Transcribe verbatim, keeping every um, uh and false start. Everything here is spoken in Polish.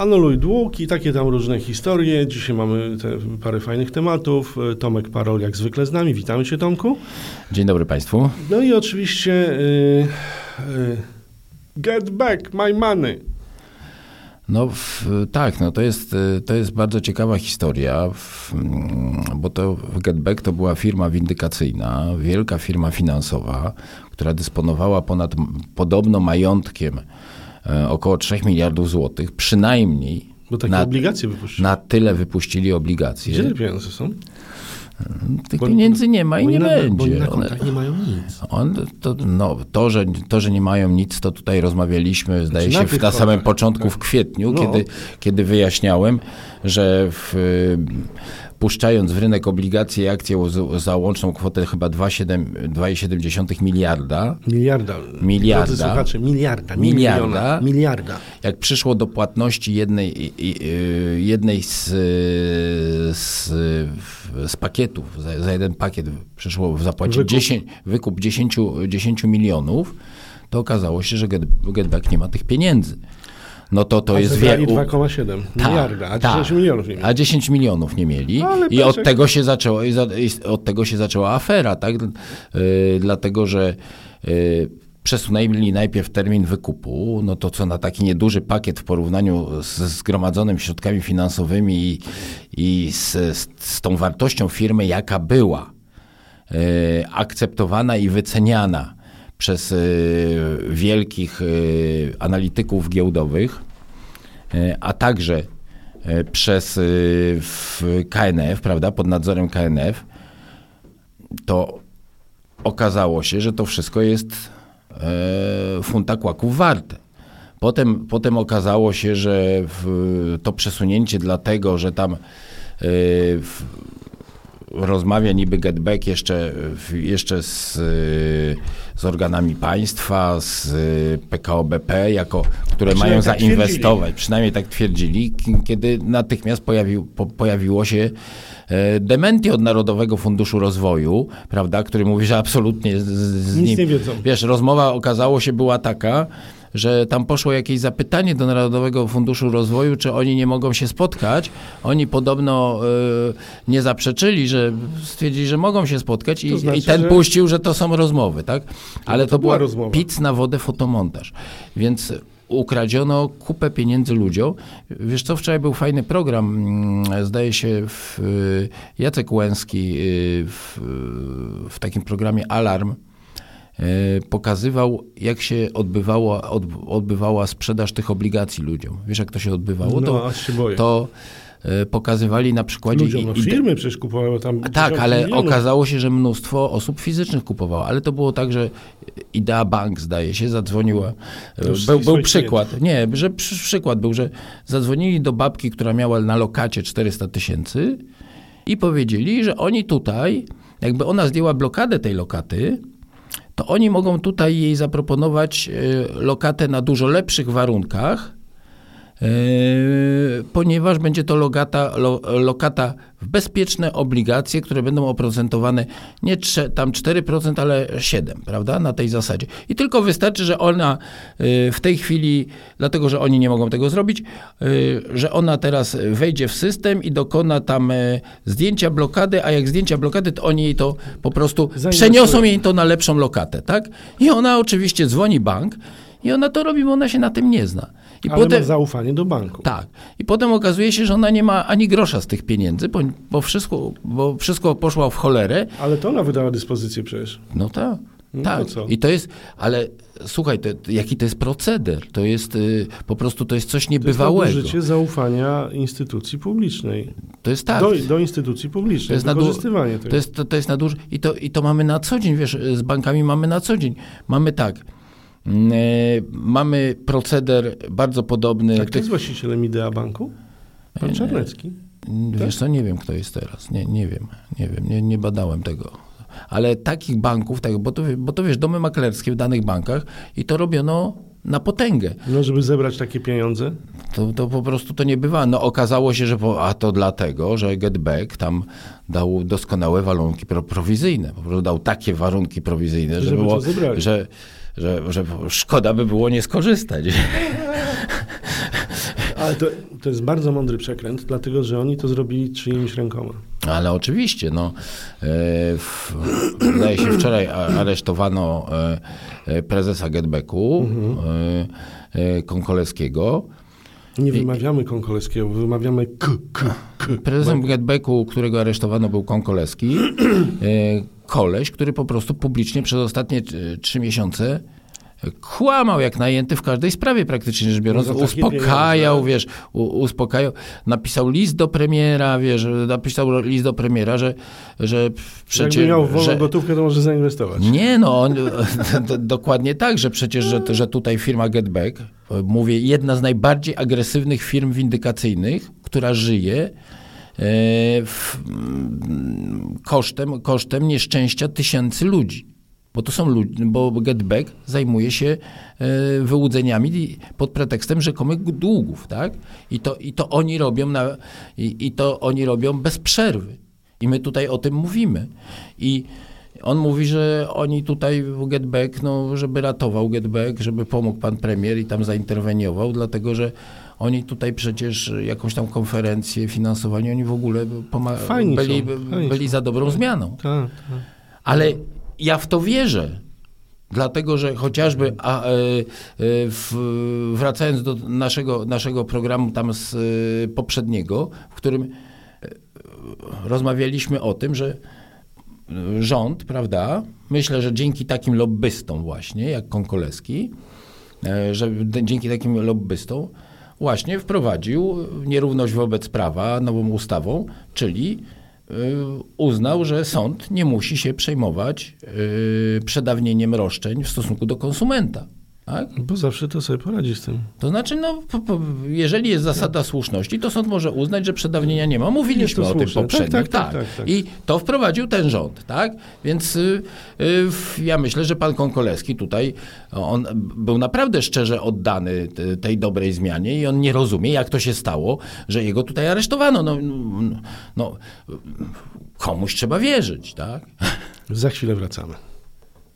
Anuluj dług i takie tam różne historie. Dzisiaj mamy te parę fajnych tematów. Tomek Parol jak zwykle z nami. Witamy Cię, Tomku. Dzień dobry Państwu. No i oczywiście yy, yy, get back my money. No w, tak, no to jest, to jest bardzo ciekawa historia, w, bo to GetBack to była firma windykacyjna, wielka firma finansowa, która dysponowała ponad podobno majątkiem e, około trzech miliardów złotych, przynajmniej Bo takie na, obligacje wypuścili. na tyle wypuścili obligacje. Gdzie te pieniądze są? Tych bo, pieniędzy nie ma i nie na, będzie. Bo na kontach nie mają nic. On, to, no, to, że, to, że nie mają nic, to tutaj rozmawialiśmy, zdaje Znaczy, się, na w, na samym kontach, początku, tak. w kwietniu, No. kiedy, kiedy wyjaśniałem, że w, puszczając w rynek obligacje i akcje za łączną kwotę chyba dwa przecinek siedem miliarda, Miliarda. Miliarda. Drodzy słuchacze, miliarda. Nie Miliarda. miliona, miliarda. jak przyszło do płatności jednej, i- i- jednej z, z, z pakietów, za, za jeden pakiet przyszło zapłacić Wykup. dziesięć, wykup dziesięć milionów, to okazało się, że Get, GetBack nie ma tych pieniędzy. No to to A jest zebrali wie- dwa przecinek siedem Tak, miliarda, a tak. dziesięć milionów nie mieli. A dziesięć milionów nie mieli. Ale I od Peszek- tego się zaczęło, i za- i od tego się zaczęła afera, tak? Yy, dlatego, że yy, przesunęli najpierw termin wykupu, no to co na taki nieduży pakiet w porównaniu z zgromadzonym środkami finansowymi i, i z, z, z tą wartością firmy, jaka była yy, akceptowana i wyceniana przez yy, wielkich yy, analityków giełdowych, yy, a także yy, przez yy, w K N F, prawda, pod nadzorem K N F, to okazało się, że to wszystko jest yy, funta kłaków warte. Potem, potem okazało się, że w, to przesunięcie dlatego, że tam yy, w, rozmawia niby GetBack jeszcze, jeszcze z, z organami państwa, z P K O B P, jako, które Przynajmniej mają tak zainwestować. twierdzili. Przynajmniej tak twierdzili, k- kiedy natychmiast pojawił, po, pojawiło się e, dementi od Narodowego Funduszu Rozwoju, prawda, który mówi, że absolutnie z, z Nic nim... nie wiedzą. Wiesz, rozmowa okazało się była taka, że tam poszło jakieś zapytanie do Narodowego Funduszu Rozwoju, czy oni nie mogą się spotkać. Oni podobno y, nie zaprzeczyli, że stwierdzili, że mogą się spotkać i, To znaczy, i ten że- puścił, że to są rozmowy, tak? Ale to to, była była rozmowa. pic na wodę, fotomontaż. Więc ukradziono kupę pieniędzy ludziom. Wiesz co, wczoraj był fajny program, mm, zdaje się w, y, Jacek Łęski y, w, w takim programie Alarm y, pokazywał, jak się odbywała, od, odbywała sprzedaż tych obligacji ludziom. Wiesz, jak to się odbywało? No, to, aż się boję. to y, pokazywali na przykładzie... Ludziom, no i- i- firmy przecież kupowały tam tak, dziesiątki ale milionów. okazało się, że mnóstwo osób fizycznych kupowało, ale to było tak, że Idea Bank, zdaje się, zadzwoniła. wszystkich Był, był swoich przykład, nie, że przy, przykład był, że zadzwonili do babki, która miała na lokacie czterysta tysięcy i powiedzieli, że oni tutaj, jakby ona zdjęła blokadę tej lokaty, to oni mogą tutaj jej zaproponować e, lokatę na dużo lepszych warunkach, e, ponieważ będzie to lokata, lo, lokata w bezpieczne obligacje, które będą oprocentowane nie trze, tam cztery procent, ale siedem procent, prawda, na tej zasadzie. I tylko wystarczy, że ona e, w tej chwili, dlatego że oni nie mogą tego zrobić, e, że ona teraz wejdzie w system i dokona tam e, zdjęcia blokady, a jak zdjęcia blokady, to oni jej to po prostu Zainwestują. przeniosą jej to na lepszą lokatę, tak? I ona oczywiście dzwoni bank i ona to robi, bo ona się na tym nie zna. I Ale potem, ma zaufanie do banku. tak. I potem okazuje się, że ona nie ma ani grosza z tych pieniędzy, bo, bo, wszystko, bo wszystko poszło w cholerę. Ale to ona wydała dyspozycję przecież. No tak. No tak. to co? I to jest, ale słuchaj, to, jaki to jest proceder? To jest y, po prostu to jest coś To jest niebywałego. nadużycie zaufania instytucji publicznej. To jest tak. Do, do instytucji publicznej. To jest nadu- wykorzystywanie tego. To jest, to, to jest naduż... I to, I to mamy na co dzień, wiesz, z bankami mamy na co dzień. Mamy tak, mm, e, mamy proceder bardzo podobny. Tak, kto jest właścicielem Idea Banku? Pan Czarnecki. Wiesz co, nie wiem, kto jest teraz. Nie, nie wiem, nie wiem, nie, nie badałem tego. Ale takich banków, tak, bo, to, bo to wiesz, domy maklerskie w danych bankach i to robiono na potęgę. No, żeby zebrać takie pieniądze. To, to po prostu to nie bywa. No okazało się, że po, a to dlatego, że GetBack tam dał doskonałe warunki pro, prowizyjne. Po prostu dał takie warunki prowizyjne, że, Żeby było, to zebrali. że, że, że szkoda by było nie skorzystać. Ale to, to jest bardzo mądry przekręt, dlatego że oni to zrobili czyimiś rękoma. Ale oczywiście, no, e, w, zdaje się wczoraj aresztowano e, prezesa Getbacku, mhm. e, e, Konkoleskiego. Nie wymawiamy Konkoleskiego, wymawiamy k, k, k. Prezesem Getbacku, którego aresztowano, był Konkoleski, e, koleś, który po prostu publicznie przez ostatnie trzy miesiące kłamał jak najęty w każdej sprawie praktycznie rzecz biorąc. No uspokajał, pieniądze. wiesz, u, uspokajał. Napisał list do premiera, wiesz, napisał list do premiera, że, że przecież... Jakby miał wolną że, gotówkę, to może zainwestować. Nie, no, on, dokładnie tak, że przecież, że, że tutaj firma Getback, mówię, jedna z najbardziej agresywnych firm windykacyjnych, która żyje w, kosztem, kosztem nieszczęścia tysięcy ludzi. Bo to są ludzie, bo Getback zajmuje się e, wyłudzeniami pod pretekstem rzekomych długów, tak? I to, i to oni robią na, i, i to oni robią bez przerwy. I my tutaj o tym mówimy. I on mówi, że oni tutaj Getback, no, żeby ratował Getback, żeby pomógł pan premier i tam zainterweniował, dlatego że oni tutaj przecież jakąś tam konferencję finansowali, oni w ogóle poma- byli, byli za dobrą zmianą. Tak, tak. Ale ja w to wierzę, dlatego że chociażby a, e, w, wracając do naszego, naszego programu tam z e, poprzedniego, w którym e, rozmawialiśmy o tym, że rząd, prawda, myślę, że dzięki takim lobbystom właśnie, jak Konkoleski, e, że d- dzięki takim lobbystom właśnie wprowadził nierówność wobec prawa nową ustawą, czyli uznał, że sąd nie musi się przejmować yy, przedawnieniem roszczeń w stosunku do konsumenta. Tak? Bo zawsze to sobie poradzi z tym. To znaczy, no, po, po, jeżeli jest zasada słuszności, to sąd może uznać, że przedawnienia nie ma. Mówiliśmy o tym poprzednio. Tak, tak, tak, tak, tak. I to wprowadził ten rząd. Tak? Więc y, y, ja myślę, że pan Konkoleski tutaj, on był naprawdę szczerze oddany tej dobrej zmianie i on nie rozumie, jak to się stało, że jego tutaj aresztowano. No, no, komuś trzeba wierzyć. Tak? Za chwilę wracamy.